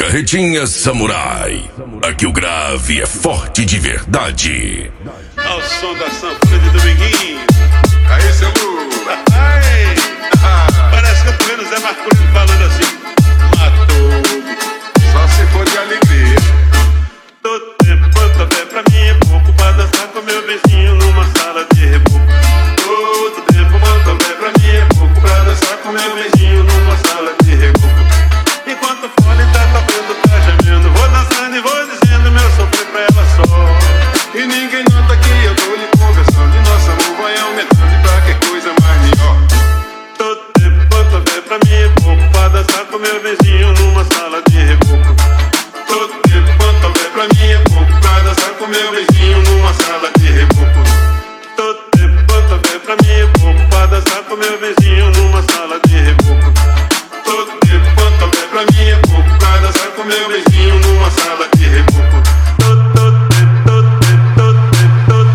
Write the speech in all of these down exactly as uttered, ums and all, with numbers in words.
Carretinha Samurai. Aqui o grave é forte de verdade. Ao som da sanfona de Dominguinho. Aí, seu Lu. Ai, parece que eu tô vendo o Zé Marcolino falando assim: matou. Só se for de alegria. Todo tempo quanto houver pra mim é pouco pra dançar com meu vizinho numa sala de reboco. Todo tempo quanto houver pra mim é pouco pra dançar com meu vizinho numa sala de reboco. Enquanto o fone tá tocando, tá gemendo, vou dançando e vou dizendo meu sofrer pra ela só. E ninguém nota que eu tô lhe conversando. E nosso amor vai aumentando, e pra que coisa mais melhor. Todo tempo quanto houver pra mim é pouco pra dançar com meu vizinho numa sala de reboco. Todo tempo quanto houver pra mim é pouco pra dançar com meu vizinho numa sala de reboco. Todo tempo quanto houver pra mim é pouco pra dançar com meu vizinho numa sala de reboco. Todo tempo quanto houver pra mim é pouco pra dançar com meu vizinho numa sala de reboco. Todo, todo tempo, todo tempo, todo tempo, todo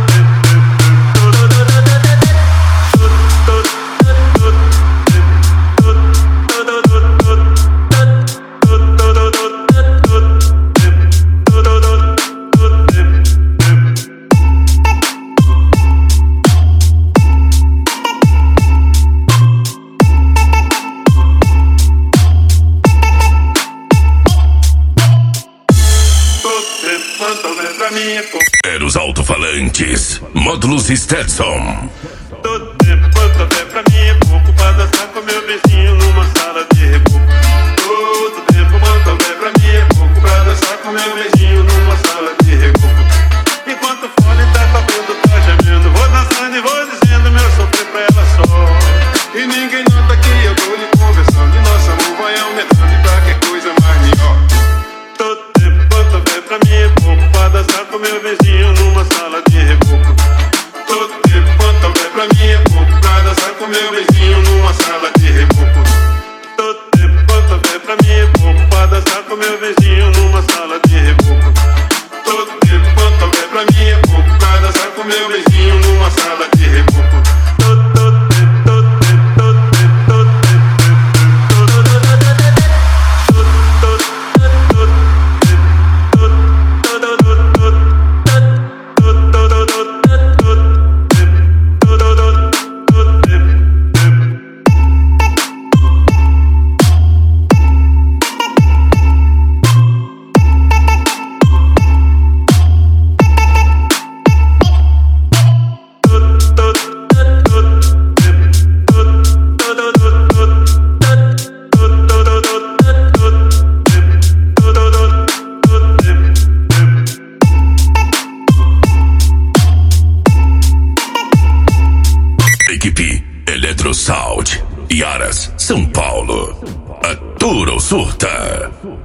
quanto houver pra mim é pouco. Eros alto-falantes, módulos Stetson. Todo tempo quanto houver pra mim é pouco pra dançar com meu vizinho numa sala de reboco. Todo tempo quanto houver pra mim é pouco pra dançar com meu vizinho numa sala de reboco. Enquanto o fone tá tocando, tá gemendo, vou dançando e vou dizendo meu sofrer pra ela só. E ninguém nota que eu tô lhe conversando. E nosso amor vai aumentando, e pra que coisa mais melhor. Todo tempo quanto houver pra mim é pouco pra dançar com meu vizinho numa sala de reboco. Todo tempo quanto houver pra mim é pouco pra dançar com meu vizinho numa sala de reboco. Todo tempo quanto houver pra mim é pouco pra dançar com meu vizinho numa sala de reboco. Todo tempo quanto houver pra mim é pouco pra dançar com meu vizinho numa sala de reboco. Todo, todo tempo, todo tempo, todo tempo, todo tempo, todo, todo, todo, todo, todo, Equipe Eletrosound, Iaras, São Paulo. Atura ou surta?